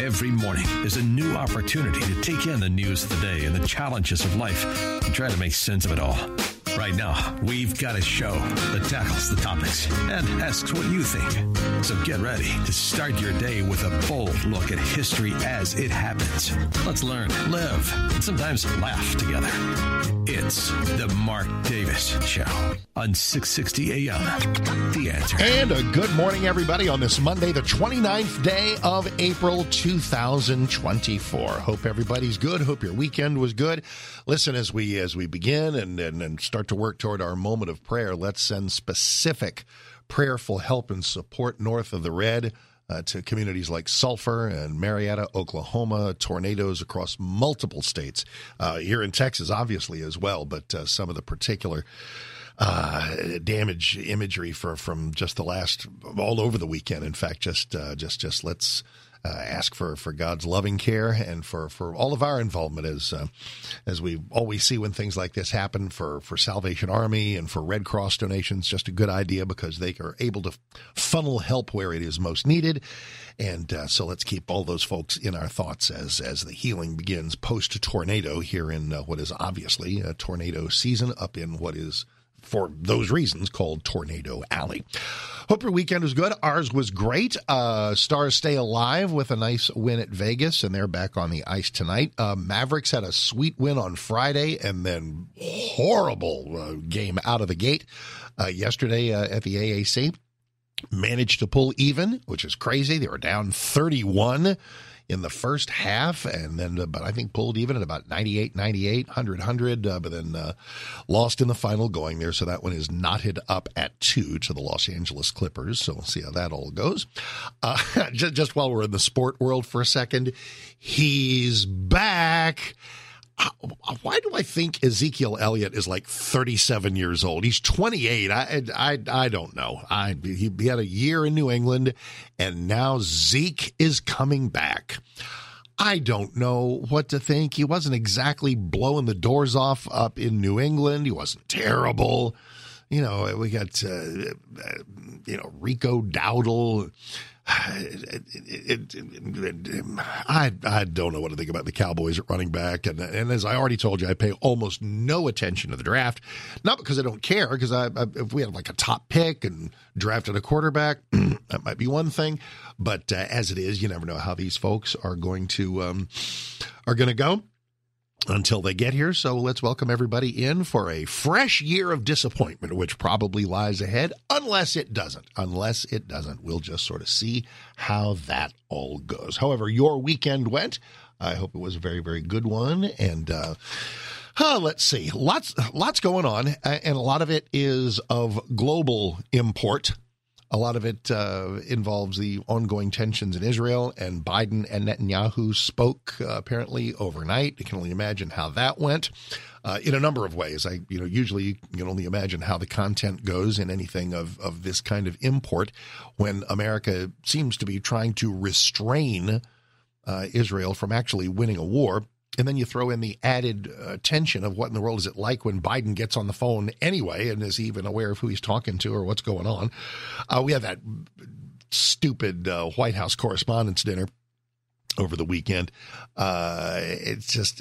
Every morning is a new opportunity to take in the news of the day and the challenges of life and try to make sense of it all. Right now, we've got a show that tackles the topics and asks what you think. So get ready to start your day with a bold look at history as it happens. Let's learn, live, and sometimes laugh together. It's the Mark Davis Show on 660 AM. The Answer. And a good morning, everybody, on this Monday, the 29th day of April 2024. Hope everybody's good. Hope your weekend was good. Listen, as we begin and start to work toward our moment of prayer, let's send specific prayerful help and support north of the Red to communities like Sulphur and Marietta, Oklahoma, tornadoes across multiple states, here in Texas, obviously, as well, but some of the particular damage imagery from just the last, all over the weekend. In fact, just let's ask for God's loving care and for all of our involvement as we always see when things like this happen, for Salvation Army and for Red Cross donations. Just a good idea because they are able to funnel help where it is most needed. And so let's keep all those folks in our thoughts as the healing begins post-tornado here in what is obviously a tornado season up in what is, for those reasons, called Tornado Alley. Hope your weekend was good. Ours was great. Stars stay alive with a nice win at Vegas, and they're back on the ice tonight. Mavericks had a sweet win on Friday, and then horrible game out of the gate yesterday at the AAC. Managed to pull even, which is crazy. They were down 31 in the first half, and then, but I think pulled even at about 98, 100, but then lost in the final going there. So that one is knotted up at 2 to the Los Angeles Clippers. So we'll see how that all goes. Just while we're in the sport world for a second, he's back. Why do I think Ezekiel Elliott is like 37 years old? He's 28. I don't know. He had a year in New England, and now Zeke is coming back. I don't know what to think. He wasn't exactly blowing the doors off up in New England. He wasn't terrible. You know, we got, Rico Dowdle. I don't know what to think about the Cowboys at running back. And as I already told you, I pay almost no attention to the draft. Not because I don't care, because if we had like a top pick and drafted a quarterback, that might be one thing. But as it is, you never know how these folks are going to go until they get here. So let's welcome everybody in for a fresh year of disappointment, which probably lies ahead, unless it doesn't. We'll just sort of see how that all goes. However, your weekend went. I hope it was a very, very good one. And let's see. Lots going on, and a lot of it is of global import. A lot of it involves the ongoing tensions in Israel, and Biden and Netanyahu spoke apparently overnight. You can only imagine how that went in a number of ways. Usually you can only imagine how the content goes in anything of this kind of import when America seems to be trying to restrain Israel from actually winning a war. And then you throw in the added tension of what in the world is it like when Biden gets on the phone anyway, and is he even aware of who he's talking to or what's going on. We had that stupid White House Correspondents' Dinner over the weekend. There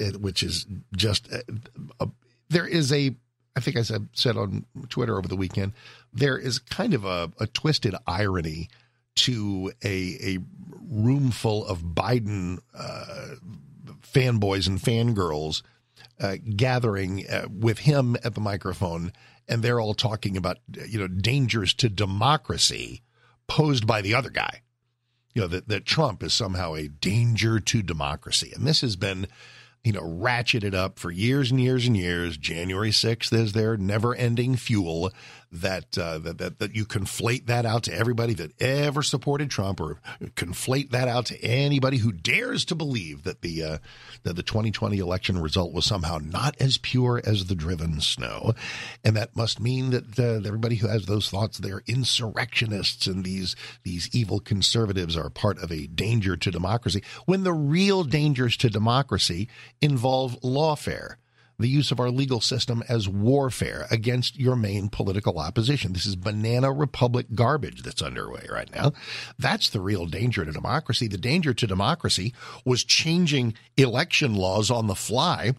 is I think I said on Twitter over the weekend, there is kind of a twisted irony to a room full of Biden fanboys and fangirls gathering with him at the microphone, and they're all talking about dangers to democracy posed by the other guy. That Trump is somehow a danger to democracy, and this has been ratcheted up for years and years and years. January 6th is their never-ending fuel that you conflate that out to everybody that ever supported Trump, or conflate that out to anybody who dares to believe that the 2020 election result was somehow not as pure as the driven snow. And that must mean that everybody who has those thoughts, they're insurrectionists, and these evil conservatives are part of a danger to democracy, when the real dangers to democracy involve lawfare. the use of our legal system as warfare against your main political opposition. This is banana republic garbage that's underway right now. That's the real danger to democracy. The danger to democracy was changing election laws on the fly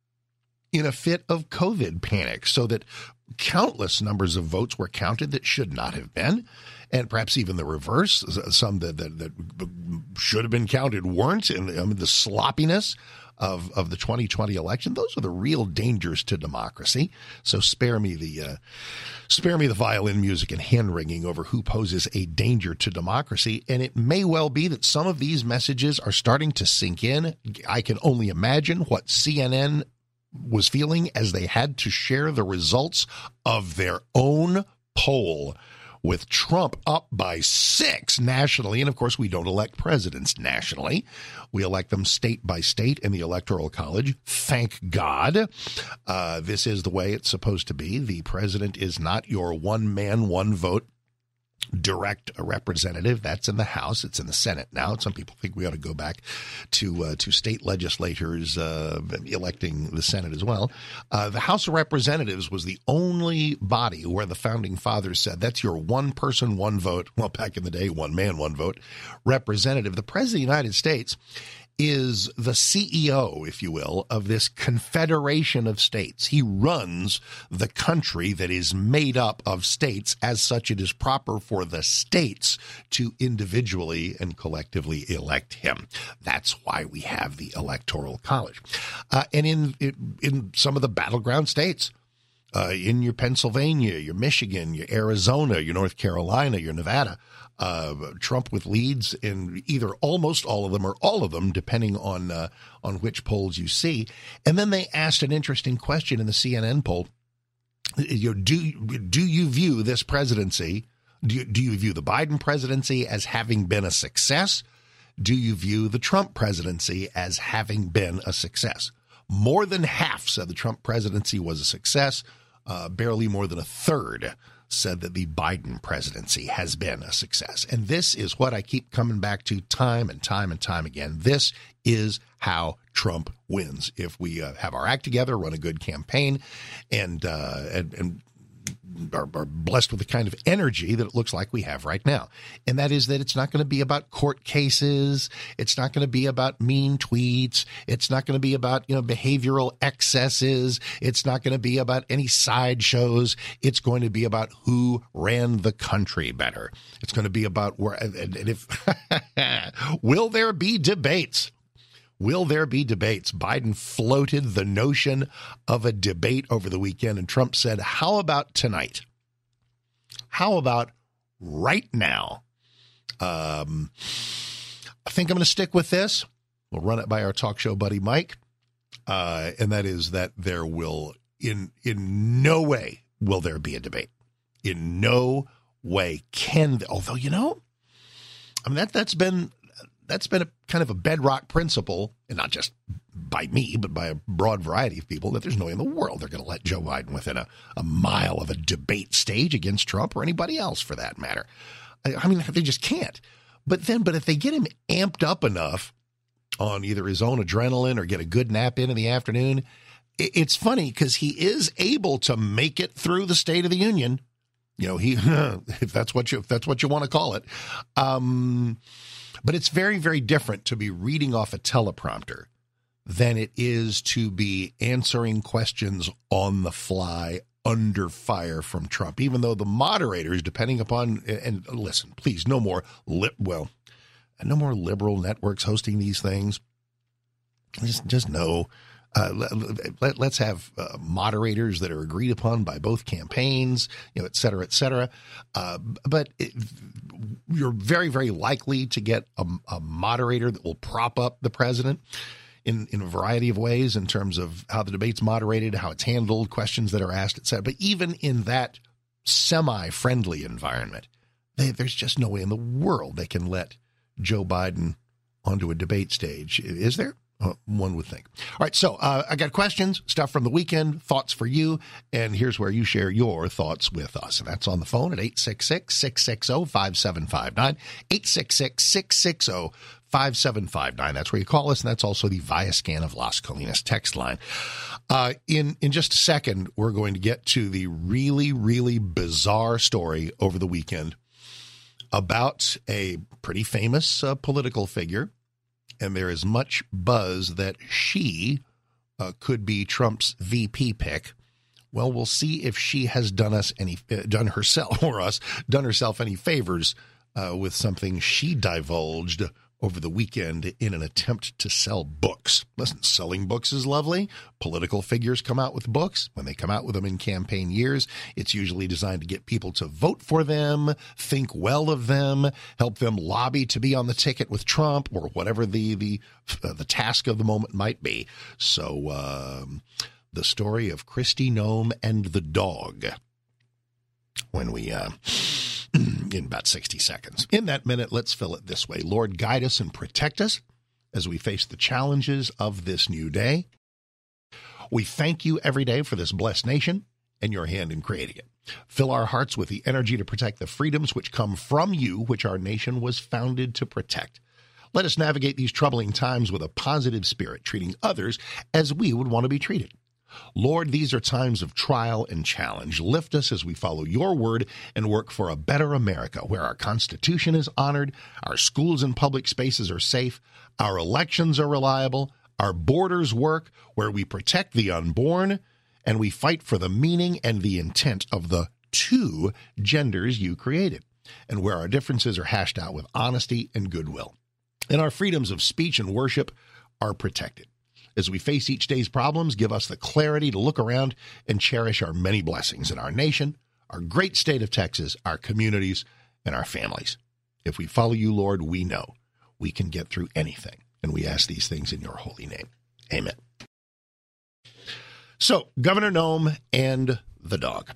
in a fit of COVID panic so that countless numbers of votes were counted that should not have been, and perhaps even the reverse. Some that should have been counted weren't. And the sloppiness of the 2020 election, those are the real dangers to democracy. So spare me the violin music and hand wringing over who poses a danger to democracy. And it may well be that some of these messages are starting to sink in. I can only imagine what CNN was feeling as they had to share the results of their own poll with Trump up by 6 nationally. And of course, we don't elect presidents nationally. We elect them state by state in the Electoral College. Thank God. This is the way it's supposed to be. The president is not your one man, one vote direct representative. That's in the House. It's in the Senate now. Some people think we ought to go back to state legislators electing the Senate as well. The House of Representatives was the only body where the founding fathers said that's your one person, one vote. Well, back in the day, one man, one vote representative. The President of the United States is the CEO, if you will, of this confederation of states. He runs the country that is made up of states. As such, it is proper for the states to individually and collectively elect him. That's why we have the Electoral College. And in some of the battleground states, in your Pennsylvania, your Michigan, your Arizona, your North Carolina, your Nevada, Trump with leads in either almost all of them or all of them, depending on which polls you see. And then they asked an interesting question in the CNN poll. Do you view this presidency? Do you view the Biden presidency as having been a success? Do you view the Trump presidency as having been a success? More than half said the Trump presidency was a success. Barely more than a third said that the Biden presidency has been a success. And this is what I keep coming back to time and time and time again. This is how Trump wins. If we have our act together, run a good campaign, and are blessed with the kind of energy that it looks like we have right now. And that is that it's not going to be about court cases. It's not going to be about mean tweets. It's not going to be about, behavioral excesses. It's not going to be about any sideshows. It's going to be about who ran the country better. It's going to be about where, and if, will there be debates? Will there be debates? Biden floated the notion of a debate over the weekend, and Trump said, how about tonight? How about right now? I think I'm going to stick with this. We'll run it by our talk show buddy, Mike. And that is that there will, in no way will there be a debate. In no way although, that's been a kind of a bedrock principle, and not just by me, but by a broad variety of people, that there's no way in the world they're going to let Joe Biden within a mile of a debate stage against Trump or anybody else for that matter. I mean, they just can't. But if they get him amped up enough on either his own adrenaline or get a good nap in the afternoon, it's funny because he is able to make it through the State of the Union. If that's what you want to call it. But it's very, very different to be reading off a teleprompter than it is to be answering questions on the fly under fire from Trump, even though the moderators, depending upon, and listen, please, no more liberal networks hosting these things. Just no. Let's have moderators that are agreed upon by both campaigns, et cetera, et cetera. But you're very, very likely to get a moderator that will prop up the president in a variety of ways in terms of how the debate's moderated, how it's handled, questions that are asked, et cetera. But even in that semi-friendly environment, there's just no way in the world they can let Joe Biden onto a debate stage. Is there? one would think. All right, so I got questions, stuff from the weekend, thoughts for you, and here's where you share your thoughts with us. And that's on the phone at 866-660-5759, 866-660-5759. That's where you call us, and that's also the Viascan of Las Colinas text line. In just a second, we're going to get to the really, really bizarre story over the weekend about a pretty famous political figure. And there is much buzz that she could be Trump's VP pick. Well, we'll see if she has done herself any favors with something she divulged over the weekend in an attempt to sell books. Listen, selling books is lovely. Political figures come out with books. When they come out with them in campaign years, it's usually designed to get people to vote for them, think well of them, help them lobby to be on the ticket with Trump or whatever the task of the moment might be. So the story of Kristi Noem and the dog when we in about 60 seconds. In that minute, let's fill it this way. Lord, guide us and protect us as we face the challenges of this new day. We thank you every day for this blessed nation and your hand in creating it. Fill our hearts with the energy to protect the freedoms which come from you, which our nation was founded to protect. Let us navigate these troubling times with a positive spirit, treating others as we would want to be treated. Lord, these are times of trial and challenge. Lift us as we follow your word and work for a better America where our Constitution is honored, our schools and public spaces are safe, our elections are reliable, our borders work, where we protect the unborn, and we fight for the meaning and the intent of the two genders you created, and where our differences are hashed out with honesty and goodwill. And our freedoms of speech and worship are protected. As we face each day's problems, give us the clarity to look around and cherish our many blessings in our nation, our great state of Texas, our communities, and our families. If we follow you, Lord, we know we can get through anything. And we ask these things in your holy name. Amen. So, Governor Noem and the dog.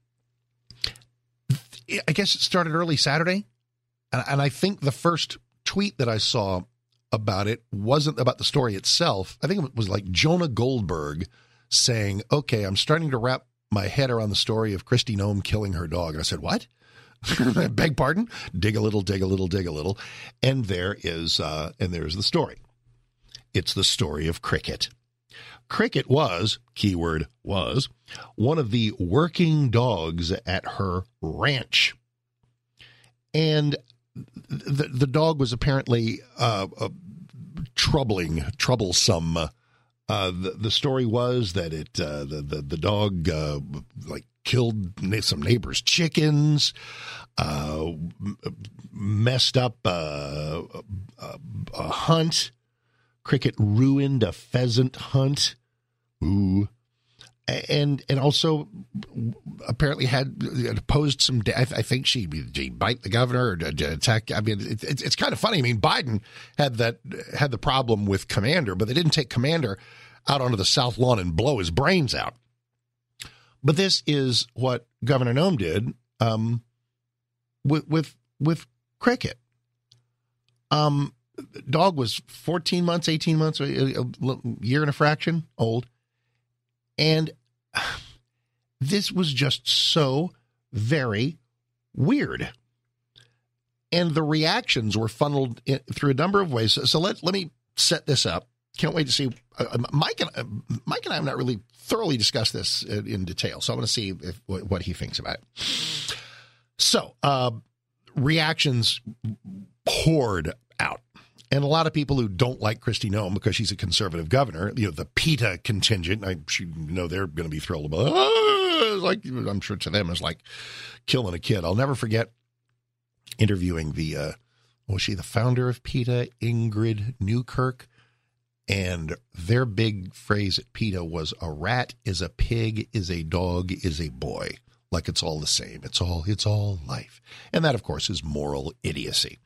I guess it started early Saturday. And I think the first tweet that I saw about it wasn't about the story itself. I think it was like Jonah Goldberg saying, okay, I'm starting to wrap my head around the story of Kristi Noem killing her dog. And I said, what? Beg pardon? Dig a little, dig a little, dig a little. And there's the story. It's the story of Cricket. Cricket was, keyword was, one of the working dogs at her ranch. And the dog was apparently troublesome. The story was that the dog killed some neighbors' chickens, messed up a hunt. Cricket ruined a pheasant hunt. Ooh. And also apparently had posed some. I think she bite the governor or attack. I mean, it's kind of funny. I mean, Biden had the problem with Commander, but they didn't take Commander out onto the South Lawn and blow his brains out. But this is what Governor Noem did with Cricket. Dog was 14 months, 18 months, a year and a fraction old. And this was just so very weird. And the reactions were funneled through a number of ways. So let me set this up. Can't wait to see. Mike and I have not really thoroughly discussed this in detail. So I want to see what he thinks about it. So reactions poured out. And a lot of people who don't like Kristi Noem because she's a conservative governor, the PETA contingent, they're going to be thrilled about it. Like, I'm sure to them it's like killing a kid. I'll never forget interviewing was she the founder of PETA, Ingrid Newkirk? And their big phrase at PETA was, a rat is a pig, is a dog, is a boy. Like it's all the same. It's all life. And that, of course, is moral idiocy.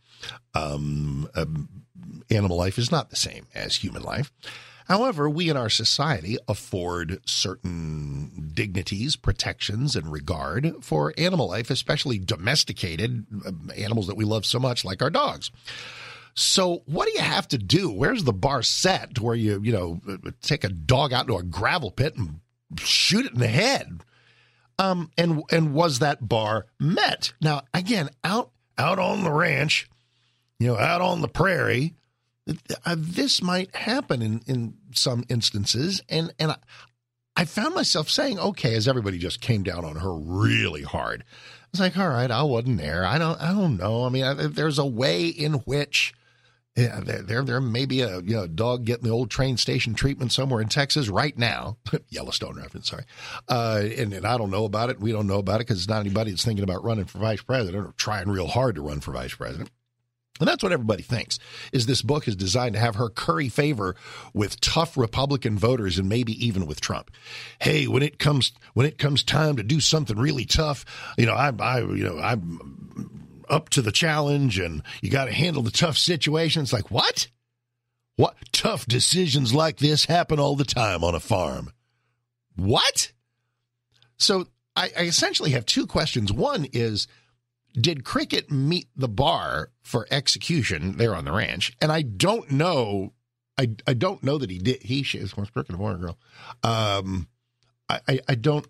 Animal life is not the same as human life. However, we in our society afford certain dignities, protections, and regard for animal life, especially domesticated animals that we love so much, like our dogs. So what do you have to do? Where's the bar set to where you take a dog out into a gravel pit and shoot it in the head? And was that bar met? Now, again, out on the ranch, out on the prairie, this might happen in some instances. And I found myself saying, okay, as everybody just came down on her really hard. I was like, all right, I wasn't there. I don't know. I mean, there's a way in which there may be a dog getting the old train station treatment somewhere in Texas right now. Yellowstone reference, sorry. And I don't know about it. We don't know about it because it's not anybody that's thinking about running for vice president or trying real hard to run for vice president. And that's what everybody thinks, is this book is designed to have her curry favor with tough Republican voters and maybe even with Trump. Hey, when it comes time to do something really tough, I'm up to the challenge and you got to handle the tough situations. Like, what? What? Tough decisions like this happen all the time on a farm. What? So I essentially have two questions. One is, did Cricket meet the bar for execution there on the ranch? And I don't know. I don't know that he did. She is more Cricket, a boy or girl. I don't.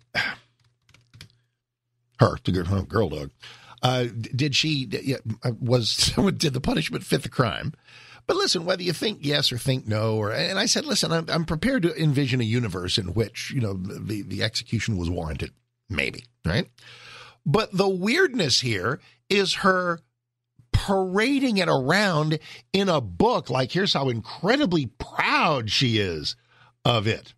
Her, the girl dog. Did she? Did the punishment fit the crime? But listen, whether you think yes or think no, and I said, listen, I'm prepared to envision a universe in which the execution was warranted, maybe, right? But the weirdness here is her parading it around in a book. Like, here's how incredibly proud she is of it.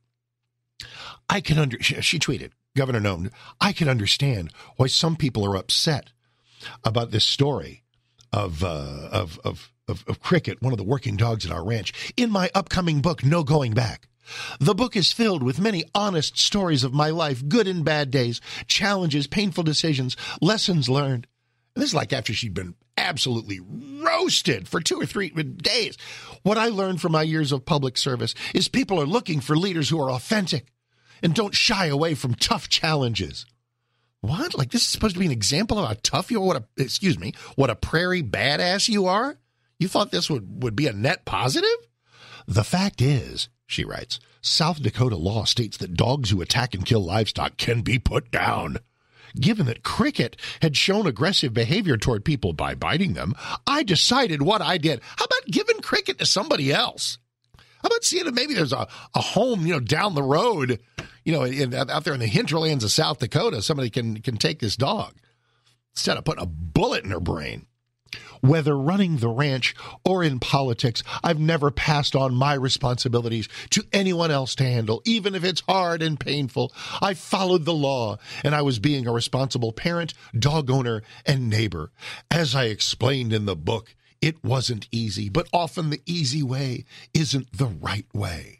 She tweeted, Governor Noem, I can understand why some people are upset about this story of Cricket, one of the working dogs at our ranch. In my upcoming book, No Going Back, the book is filled with many honest stories of my life, good and bad days, challenges, painful decisions, lessons learned. And this is like after she'd been absolutely roasted for 2 or 3 days. What I learned from my years of public service is people are looking for leaders who are authentic and don't shy away from tough challenges. What? Like, this is supposed to be an example of how tough you are? What a prairie badass you are? You thought this would be a net positive? The fact is, she writes, South Dakota law states that dogs who attack and kill livestock can be put down. Given that Cricket had shown aggressive behavior toward people by biting them, I decided what I did. How about giving Cricket to somebody else? How about seeing if maybe there's a home, down the road, out there in the hinterlands of South Dakota, somebody can take this dog instead of putting a bullet in her brain. Whether running the ranch or in politics, I've never passed on my responsibilities to anyone else to handle, even if it's hard and painful. I followed the law, and I was being a responsible parent, dog owner, and neighbor. As I explained in the book, it wasn't easy, but often the easy way isn't the right way.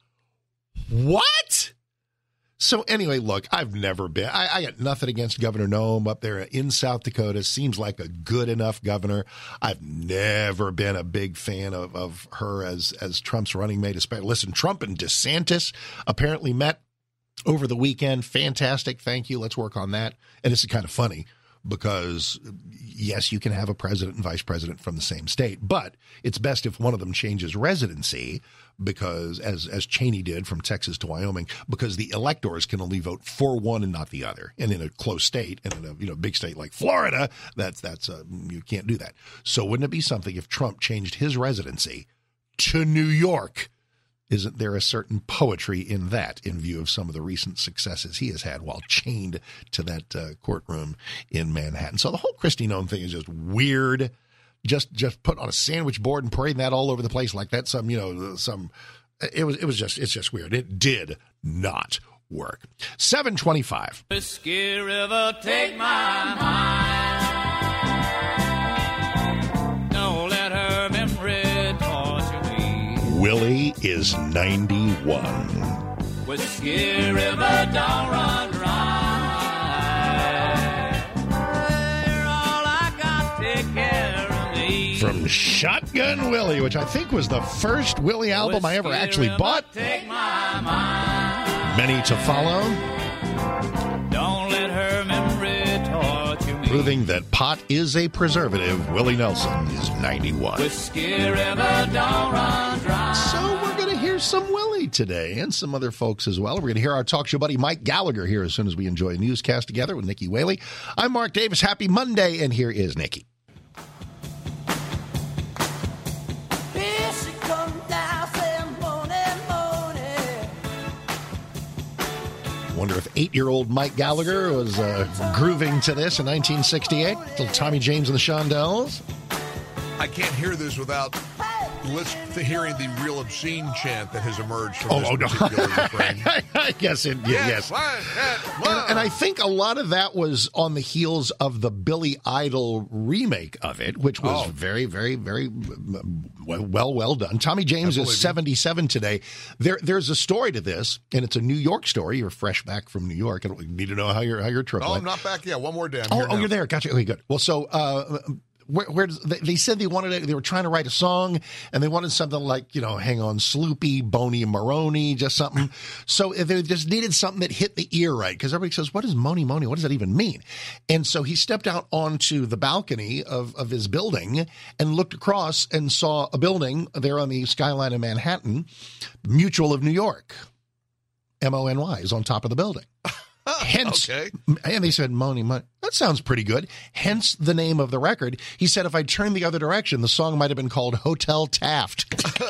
What? So anyway, look, I've never been, I got nothing against Governor Noem up there in South Dakota. Seems like a good enough governor. I've never been a big fan of her as Trump's running mate. Listen, Trump and DeSantis apparently met over the weekend. Fantastic. Thank you. Let's work on that. And this is kind of funny because, yes, you can have a president and vice president from the same state, but it's best if one of them changes residency because, as Cheney did from Texas to Wyoming, because the electors can only vote for one and not the other. And in a close state, and in a big state like Florida, that's you can't do that. So wouldn't it be something if Trump changed his residency to New York? Isn't there a certain poetry in that, in view of some of the recent successes he has had while chained to that courtroom in Manhattan? So the whole Kristi Noem thing is just weird. Just put on a sandwich board and parading that all over the place like that. It's just weird. It did not work. 7:25. Whiskey River, take my mind. Don't let her memory torture me. Willie is 91. Whiskey River, don't run dry. You're all I got, take care of me. From Shotgun Willie, which I think was the first Willie album I ever actually bought. Take my mind. Many to follow. Don't let her memory torture me. Proving that pot is a preservative, Willie Nelson is 91. Whiskey River don't run dry. So we're going to hear some Willie today and some other folks as well. We're going to hear our talk show buddy Mike Gallagher here as soon as we enjoy a newscast together with Nikki Whaley. I'm Mark Davis. Happy Monday, and here is Nikki. Here she comes now, saying morning, morning. Wonder if 8-year-old Mike Gallagher was grooving to this in 1968. Little Tommy James and the Shondells. I can't hear this without hearing the real obscene chant that has emerged from this particular refrain. Yes. And I think a lot of that was on the heels of the Billy Idol remake of it, which was very, very, very well done. Tommy James is 77 today. There's a story to this, and it's a New York story. You're fresh back from New York. I don't need to know how your trip went. I'm not back yet. One more day. You're there. Gotcha. Okay, good. Well, so where they said they were trying to write a song, and they wanted something like, Hang On Sloopy, Boney and Maroney, just something. So they just needed something that hit the ear right, because everybody says, what is Mony Mony? What does that even mean? And so he stepped out onto the balcony of his building and looked across and saw a building there on the skyline of Manhattan, Mutual of New York. MONY is on top of the building. Hence, and they said, Mony, that sounds pretty good. Hence the name of the record. He said, if I turned the other direction, the song might have been called Hotel Taft.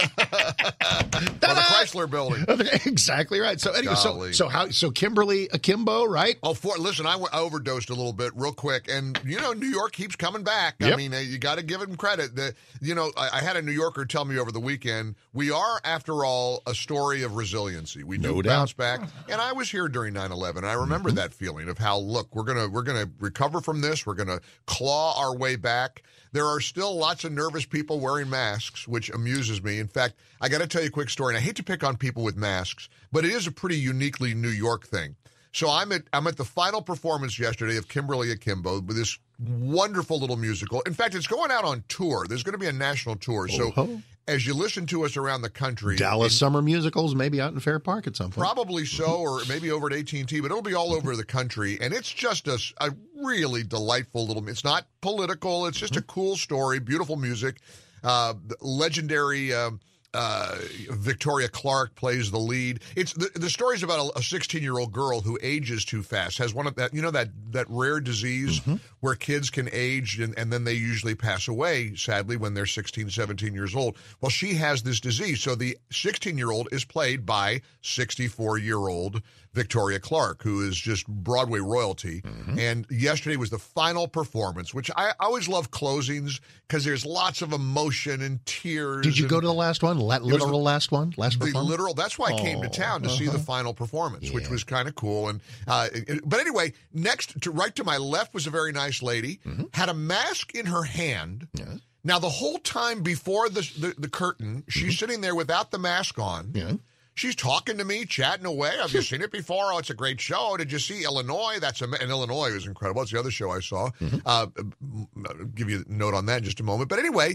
Or the Chrysler Building. Exactly right. So anyway, so Kimberly Akimbo, right? Listen, I overdosed a little bit real quick, and New York keeps coming back. Yep. I mean, you got to give him credit. I had a New Yorker tell me over the weekend, we are, after all, a story of resiliency. We do bounce back, and I was here during 9/11. I remember that feeling of how, look, we're gonna recover from this. We're gonna claw our way back. There are still lots of nervous people wearing masks, which amuses me. In fact, I got to tell you a quick story, and I hate to pick on people with masks, but it is a pretty uniquely New York thing. So I'm at the final performance yesterday of Kimberly Akimbo with this wonderful little musical. In fact, it's going out on tour. There's going to be a national tour. So as you listen to us around the country, Dallas Summer Musicals, maybe out in Fair Park at some point. Probably so, or maybe over at AT&T, but it'll be all over the country. And it's just a really delightful little, it's not political. It's just a cool story, beautiful music. Legendary Victoria Clark plays the lead. It's the story's about a 16-year-old girl who ages too fast, has one of that, that rare disease where kids can age and then they usually pass away, sadly, when they're 16, 17 years old. Well, she has this disease. So the 16-year-old is played by 64-year-old Victoria Clark, who is just Broadway royalty. And yesterday was the final performance, which I always love closings because there's lots of emotion and tears. Did you go to the last one? Last performance? That's why I came to town to see the final performance, which was kind of cool. And but anyway, right to my left was a very nice lady, had a mask in her hand. Now, the whole time before the curtain, she's sitting there without the mask on. She's talking to me, chatting away. Have you seen it before? Oh, it's a great show. Did you see Illinois? And Illinois was incredible. It's the other show I saw. I'll give you a note on that in just a moment. But anyway,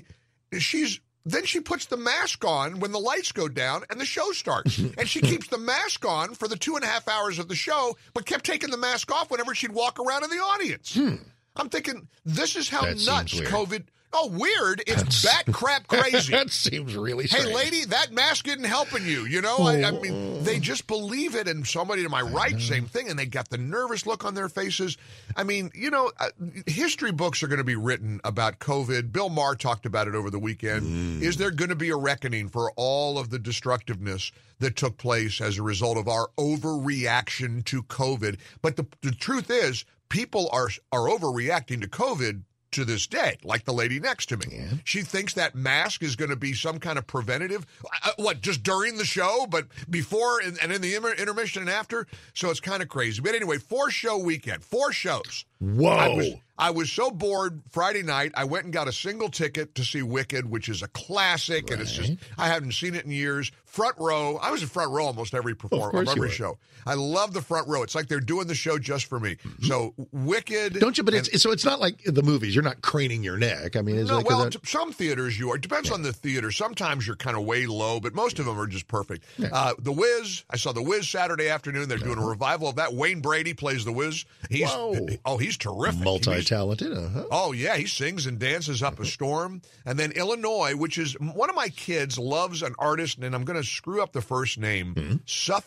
then she puts the mask on when the lights go down and the show starts. And she keeps the mask on for the 2.5 hours of the show, but kept taking the mask off whenever she'd walk around in the audience. I'm thinking, this is how nuts COVID... Oh, weird. It's bat crap crazy. That seems really strange. Hey, lady, that mask isn't helping you. I mean, they just believe it. And somebody to my right, same thing. And they got the nervous look on their faces. I mean, history books are going to be written about COVID. Bill Maher talked about it over the weekend. Is there going to be a reckoning for all of the destructiveness that took place as a result of our overreaction to COVID? But the truth is, people are overreacting to COVID to this day, like the lady next to me. She thinks that mask is going to be some kind of preventative. Just during the show, but before and in the intermission and after? So it's kind of crazy. But anyway, 4-show weekend, 4 shows. Whoa. I was so bored Friday night, I went and got a single ticket to see Wicked, which is a classic, and it's just, I haven't seen it in years. Front row. I was in front row almost every every show. I love the front row. It's like they're doing the show just for me. So Wicked. Don't you? But it's not like the movies. You're not craning your neck. I mean, some theaters you are. It depends on the theater. Sometimes you're kind of way low, but most of them are just perfect. The Wiz. I saw The Wiz Saturday afternoon. They're doing a revival of that. Wayne Brady plays The Wiz. he's terrific. Multi-talented. Oh, yeah, he sings and dances up a storm. And then Illinois, which is one of my kids loves an artist, and I'm going to screw up the first name.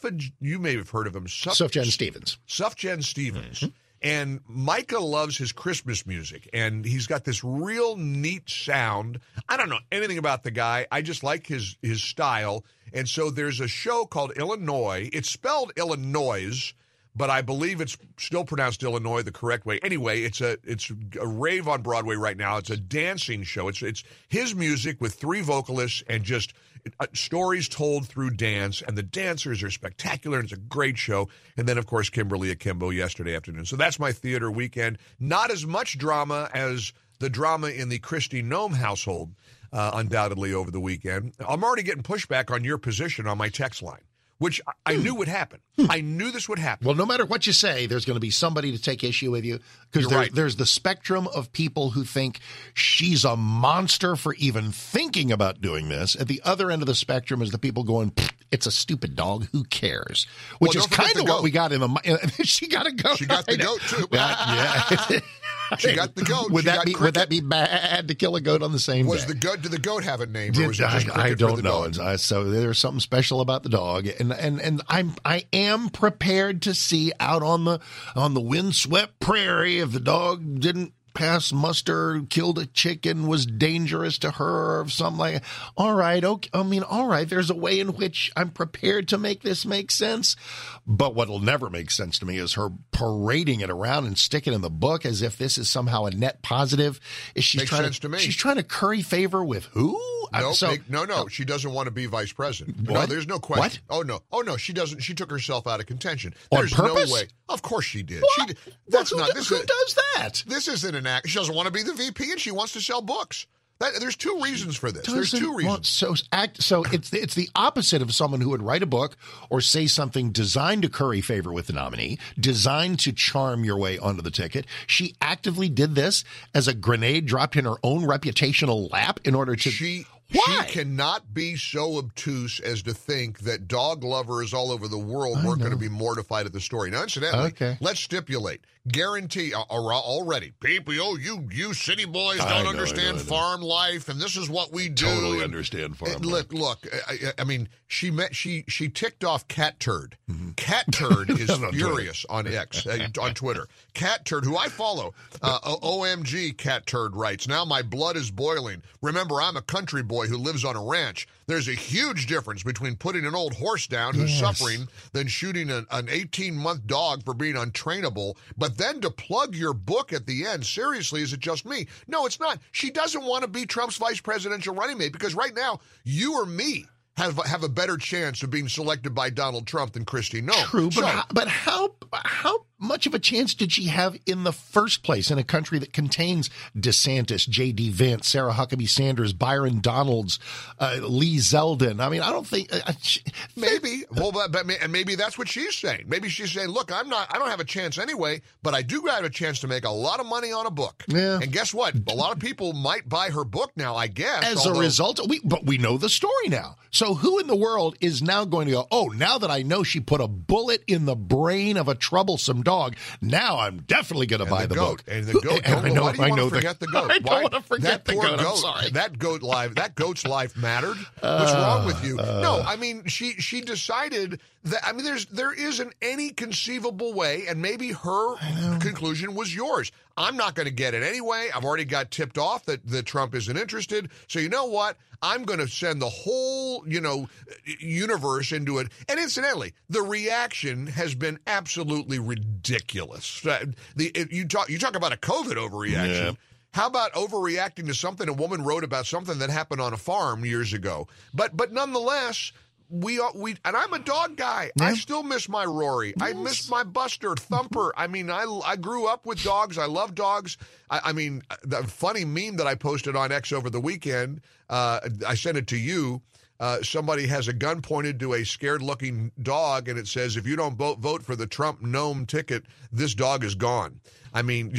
You may have heard of him. Sufjan Stevens. Sufjan Stevens. And Micah loves his Christmas music, and he's got this real neat sound. I don't know anything about the guy. I just like his style. And so there's a show called Illinois. It's spelled Illinois, but I believe it's still pronounced Illinois the correct way. Anyway, it's a rave on Broadway right now. It's a dancing show. It's his music with 3 vocalists and just stories told through dance, and the dancers are spectacular, and it's a great show. And then, of course, Kimberly Akimbo yesterday afternoon. So that's my theater weekend. Not as much drama as the drama in the Kristi Noem household, undoubtedly, over the weekend. I'm already getting pushback on your position on my text line, which I knew would happen. I knew this would happen. Well, no matter what you say, there's going to be somebody to take issue with you, because there's the spectrum of people who think she's a monster for even thinking about doing this. At the other end of the spectrum is the people going, it's a stupid dog. Who cares? Which is kind of what we got in the. She got a goat. She got the goat too. Yeah. She got the goat. Would that be bad to kill a goat on the same day? Did the goat have a name? Or was it just I don't know. Dog? So there's something special about the dog, and I am prepared to see out on the windswept prairie if the dog didn't pass muster, killed a chicken, was dangerous to her or something like that. All right, okay. I mean, all right, there's a way in which I'm prepared to make this make sense. But what'll never make sense to me is her parading it around and sticking in the book as if this is somehow a net positive. Makes sense to me. She's trying to curry favor with who? No. She doesn't want to be vice president. What? No, there's no question. What? Oh no, she doesn't. She took herself out of contention. On There's purpose? no way. Of course she did. What? Who does that? This isn't an act. She doesn't want to be the VP, and she wants to sell books. There's 2 reasons for this. There's 2 reasons. So it's the opposite of someone who would write a book or say something designed to curry favor with the nominee, designed to charm your way onto the ticket. She actively did this as a grenade dropped in her own reputational lap in order to. She Why? cannot be so obtuse as to think that dog lovers all over the world weren't going to be mortified at the story. Now, incidentally, let's stipulate, guarantee already, people, you city boys don't understand farm life, and this is what we do. Totally understand farm life. Look, I mean, she ticked off Cat Turd. Cat Turd is furious on X, on Twitter. Cat Turd, who I follow, OMG, Cat Turd writes, now my blood is boiling. Remember, I'm a country boy who lives on a ranch. There's a huge difference between putting an old horse down who's suffering than shooting an 18-month dog for being untrainable. But then to plug your book at the end, seriously, is it just me? No, it's not. She doesn't want to be Trump's vice presidential running mate because right now, you or me have a better chance of being selected by Donald Trump than Kristi Noem. True, but how much of a chance did she have in the first place in a country that contains DeSantis, J.D. Vance, Sarah Huckabee Sanders, Byron Donalds, Lee Zeldin? I mean, I don't think maybe. Well, and maybe that's what she's saying. Maybe she's saying, "Look, I don't have a chance anyway, but I do have a chance to make a lot of money on a book." Yeah. And guess what? A lot of people might buy her book now. I guess as a result, but we know the story now. So who in the world is now going to go, oh, now that I know she put a bullet in the brain of a troublesome dog, now I'm definitely going to buy the book. And the goat. Why do you want to forget the goat? I don't want to forget the goat. I'm sorry. That goat's life mattered. What's wrong with you? No, I mean, she decided that, I mean, there isn't any conceivable way, and maybe her conclusion was yours. I'm not going to get it anyway. I've already got tipped off that Trump isn't interested. So you know what? I'm going to send the whole, universe into it. And incidentally, the reaction has been absolutely ridiculous. You talk about a COVID overreaction. Yeah. How about overreacting to something a woman wrote about something that happened on a farm years ago? But nonetheless, we and I'm a dog guy. Yeah. I still miss my Rory. Yes. I miss my Buster, Thumper. I mean, I grew up with dogs. I love dogs. I mean, the funny meme that I posted on X over the weekend, I sent it to you. Somebody has a gun pointed to a scared-looking dog, and it says, if you don't vote for the Trump Noem ticket, this dog is gone. I mean,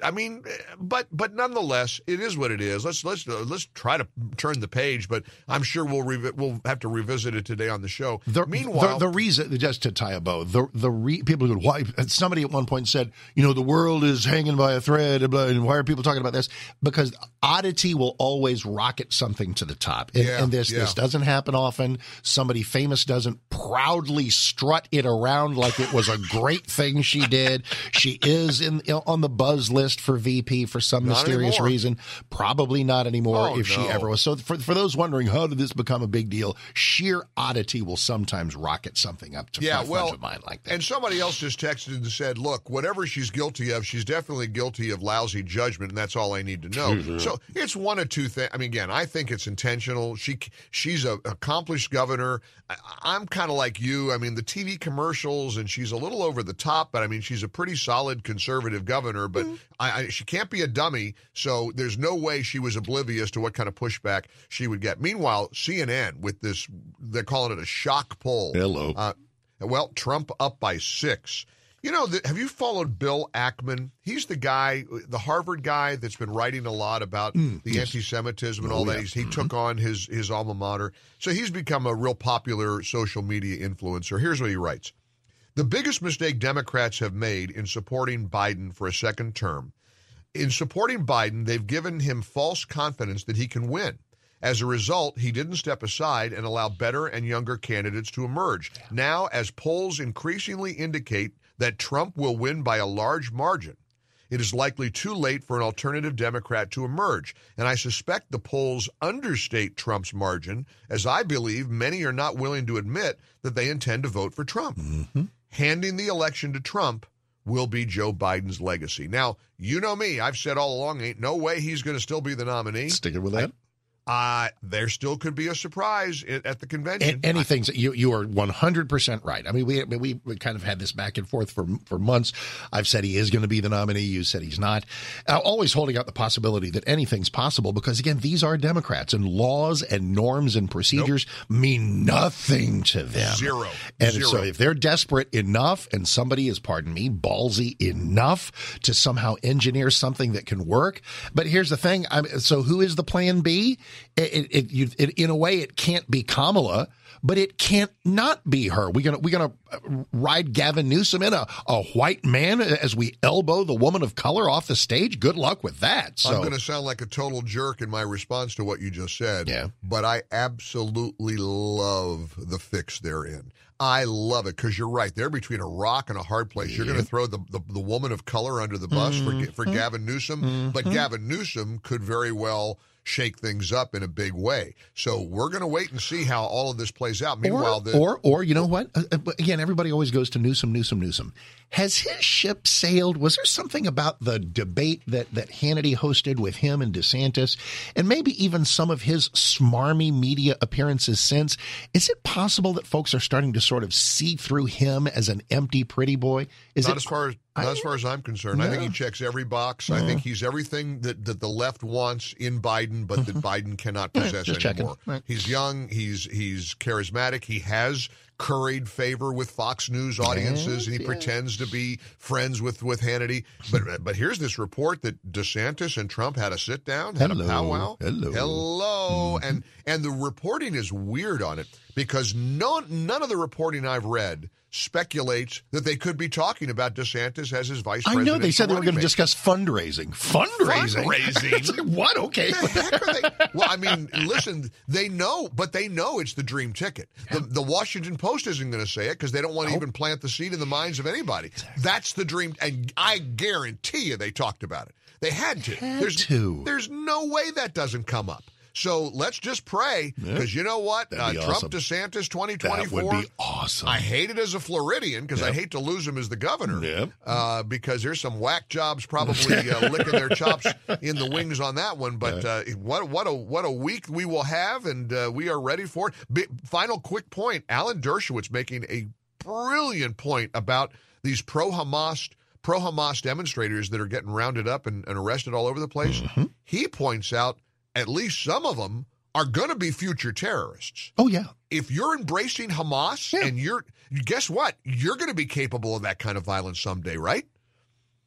but nonetheless, it is what it is. Let's try to turn the page, but I'm sure we'll have to revisit it today on the show. Meanwhile, the reason, just to tie a bow, people go, why? Somebody at one point said, the world is hanging by a thread, and why are people talking about this? Because oddity will always rocket something to the top, and this doesn't happen often. Somebody famous doesn't proudly strut it around like it was a great thing she did. She is on the buzz list for VP for some mysterious reason. Probably not anymore she ever was. So for those wondering, how did this become a big deal? Sheer oddity will sometimes rocket something up to a friend of mine like that. And somebody else just texted and said, look, whatever she's guilty of, she's definitely guilty of lousy judgment, and that's all I need to know. Mm-hmm. So it's one of two things. I mean, again, I think it's intentional. She's an accomplished governor. I'm kind of like you. I mean, the TV commercials, and she's a little over the top, but I mean, she's a pretty solid conservative governor, but she can't be a dummy, so there's no way she was oblivious to what kind of pushback she would get. Meanwhile, CNN with this, they're calling it a shock poll. Hello. Trump up by 6. Have you followed Bill Ackman? He's the guy, the Harvard guy that's been writing a lot about the anti-Semitism and all that. He took on his alma mater. So he's become a real popular social media influencer. Here's what he writes. The biggest mistake Democrats have made in supporting Biden for a second term. In supporting Biden, they've given him false confidence that he can win. As a result, he didn't step aside and allow better and younger candidates to emerge. Now, as polls increasingly indicate that Trump will win by a large margin, it is likely too late for an alternative Democrat to emerge. And I suspect the polls understate Trump's margin, as I believe many are not willing to admit that they intend to vote for Trump. Mm-hmm. Handing the election to Trump will be Joe Biden's legacy. Now, you know me. I've said all along, ain't no way he's going to still be the nominee. Sticking with that? There still could be a surprise at the convention. Anything. You are 100% right. I mean, we kind of had this back and forth for months. I've said he is going to be the nominee. You said he's not. Always holding out the possibility that anything's possible because, again, these are Democrats, and laws and norms and procedures mean nothing to them. Zero. So if they're desperate enough and somebody is, pardon me, ballsy enough to somehow engineer something that can work. But here's the thing. So who is the plan B? In a way, it can't be Kamala, but it can't not be her. We're gonna ride Gavin Newsom in a white man as we elbow the woman of color off the stage. Good luck with that. So I'm going to sound like a total jerk in my response to what you just said. Yeah. But I absolutely love the fix they're in. I love it because you're right. They're between a rock and a hard place. You're going to throw the woman of color under the bus for Gavin Newsom, but Gavin Newsom could very well shake things up in a big way. So we're going to wait and see how all of this plays out. Meanwhile, or you know what? Again, everybody always goes to Newsom. Has his ship sailed? Was there something about the debate that Hannity hosted with him and DeSantis, and maybe even some of his smarmy media appearances since? Is it possible that folks are starting to sort of see through him as an empty pretty boy? Not as far as I'm concerned. I think he checks every box. I think he's everything that the left wants in Biden, but that Biden cannot possess anymore. Right. He's young. He's charismatic. He has curried favor with Fox News audiences, and he pretends to be friends with Hannity. But here's this report that DeSantis and Trump had a sit down, had a powwow. Hello. And the reporting is weird on it because none of the reporting I've read speculates that they could be talking about DeSantis as his vice president. I know they said they were going to discuss fundraising. Fundraising? It's like, what? Okay. The heck are they? Well, I mean, listen, they know it's the dream ticket. The Washington Post isn't going to say it because they don't want to even plant the seed in the minds of anybody. Exactly. That's the dream. And I guarantee you they talked about it. They had to. There's no way that doesn't come up. So let's just pray, because you know what? Trump awesome. DeSantis 2024. That would be awesome. I hate it as a Floridian because I hate to lose him as the governor because there's some whack jobs probably licking their chops in the wings on that one. But what a week we will have, and we are ready for it. Final quick point, Alan Dershowitz making a brilliant point about these pro-Hamas demonstrators that are getting rounded up and arrested all over the place. Mm-hmm. He points out at least some of them are going to be future terrorists. Oh, yeah. If you're embracing Hamas and guess what? You're going to be capable of that kind of violence someday, right?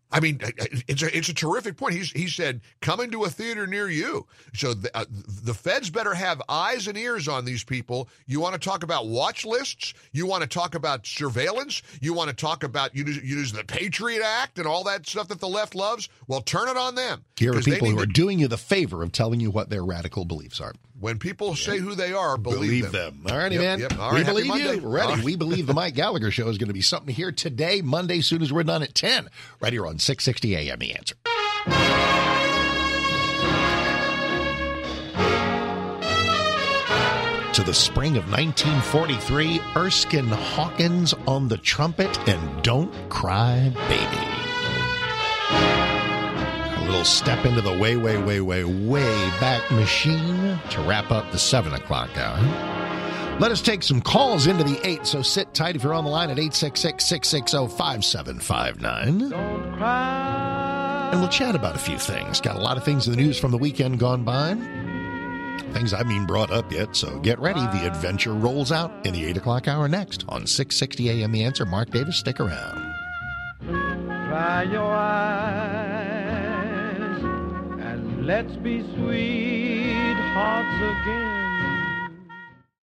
I mean, it's a terrific point. He said, coming to a theater near you. So the feds better have eyes and ears on these people. You want to talk about watch lists? You want to talk about surveillance? You want to talk about use the Patriot Act and all that stuff that the left loves? Well, turn it on them. Here are people who are doing you the favor of telling you what their radical beliefs are. When people say who they are, believe them. All righty, man. Yep. All We right, believe Monday. you. Ready. All right. We believe the Mike Gallagher Show is going to be something here today, Monday, soon as we're done at 10. Right here on 660 AM, The Answer. To the spring of 1943, Erskine Hawkins on the trumpet and Don't Cry Baby. A little step into the way back machine to wrap up the 7 o'clock hour. Let us take some calls into the 8, so sit tight if you're on the line at 866-660-5759. Don't cry. And we'll chat about a few things. Got a lot of things in the news from the weekend gone by. Things I haven't even brought up yet, so get ready. The adventure rolls out in the 8 o'clock hour next on 660 AM The Answer. Mark Davis, stick around. Dry your eyes and let's be sweethearts again.